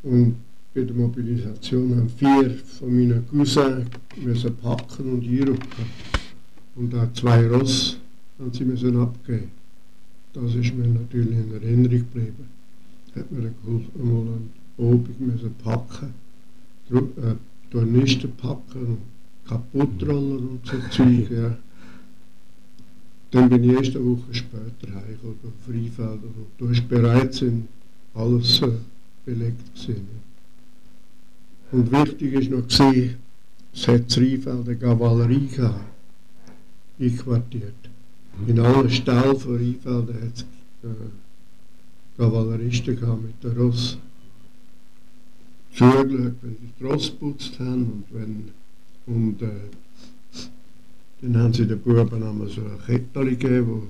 Und bei der Mobilisation haben 4 von meinen Cousins müssen packen und einrücken. Und auch 2 Ross haben sie müssen abgeben. Das ist mir natürlich in Erinnerung geblieben. Hat mir geholfen, einmal an Obig müssen packen, Tornisten packen, Kaputtroller und so Zeug. Ja. Dann bin ich erst eine Woche später heimgekommen durch Freifelder. Und da ist bereits alles belegt gewesen. Und wichtig ist noch gewesen, es hat in Rheinfelden eine Kavallerie gehabt, einquartiert. In allen Ställen von Rheinfelden hat es Kavalleristen gehabt mit den Ross. Zugeschaut, wenn sie die Ross geputzt haben und dann haben sie den Buben einmal so ein Kettchen gegeben,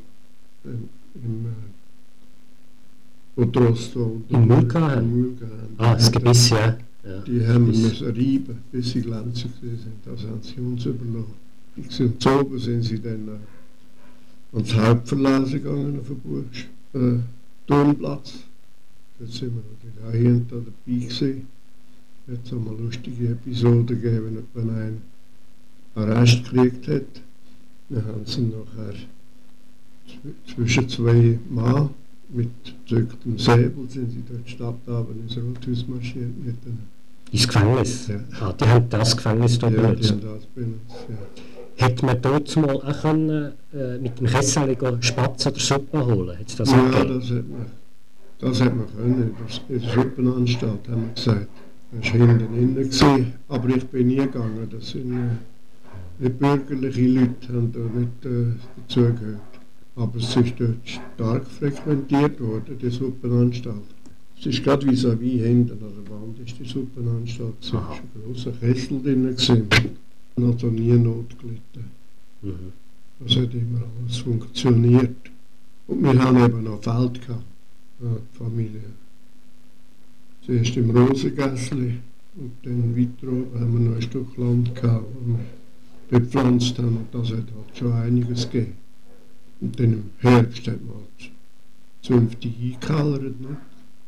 wo die Ross im Müll haben. Das Gebiss, ja. Die haben wir müssen reiben, bis sie glänzig sind. Das haben sie uns überlassen. Und so oben sind sie dann ans Hauptverlesen gegangen auf den Turnplatz. Dort sind wir natürlich auch hier und da dabei gewesen. Jetzt haben wir lustige Episoden gegeben, wenn einen Arrest gekriegt hat. Dann haben sie nachher zwischen 2 Mann mit gezücktem Säbel sind sie durch die Stadt ins Rathaus marschiert. Ins Gefängnis? Ja. Die haben das Gefängnis da benutzt? Ja, die haben das benutzt, ja. Hätte man dort mal auch können, mit dem Kessel Spatz oder Suppe holen? Hat's das ja, das hat man können. In der Suppenanstalt haben wir gesagt. Das war hinten innen. Aber ich bin nie gegangen. Das sind nicht bürgerliche Leute, haben da nicht dazugehört. Aber es ist dort stark frequentiert worden, die Suppenanstalt. Es ist gerade vis-à-vis hinten an der Wand ist die Suppenanstalt. Es war ein grosser Kessel drin. Also nie Not gelitten. Das hat immer alles funktioniert. Und wir haben eben noch Feld gehabt, die Familie. Zuerst im Rosengässli und dann weiter oben haben wir noch ein Stück Land gehabt, wo wir bepflanzt haben. Und das hat halt schon einiges gegeben. Und dann im Herbst hat man halt zünftig eingekellert. Ne?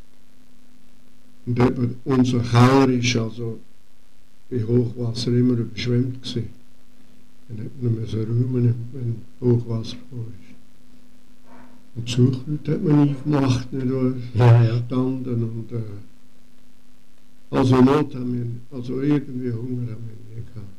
Und eben unser Keller ist also bei Hochwasser immer überschwemmt gewesen. Dann hat man so räumen, wenn Hochwasser war. Und die Suchleute hat man nie gemacht, nicht wahr? Standen und also Not haben wir, also irgendwie Hunger haben wir nie gehabt.